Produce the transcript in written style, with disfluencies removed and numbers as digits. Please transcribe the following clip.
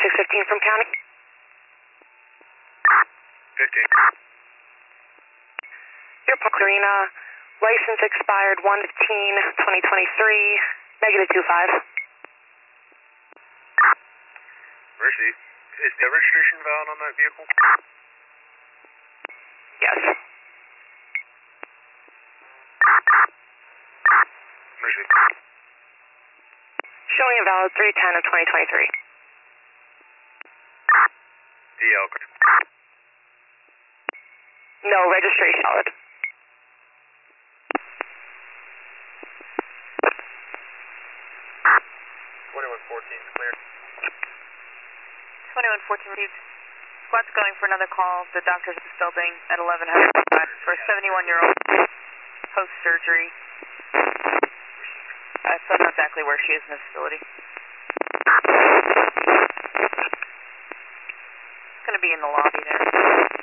2615 from county. 15. Your Park Arena, license expired 1/15/2023, -25. Mercy, is the registration valid on that vehicle? Yes. Mercy. Showing a valid 3/10/2023. DL. No registration valid. 2114 clear. 2114 received. Squad's going for another call. The doctor's at this building at 1100 for a 71-year-old post-surgery. I don't know exactly where she is in the facility. It's going to be in the lobby there.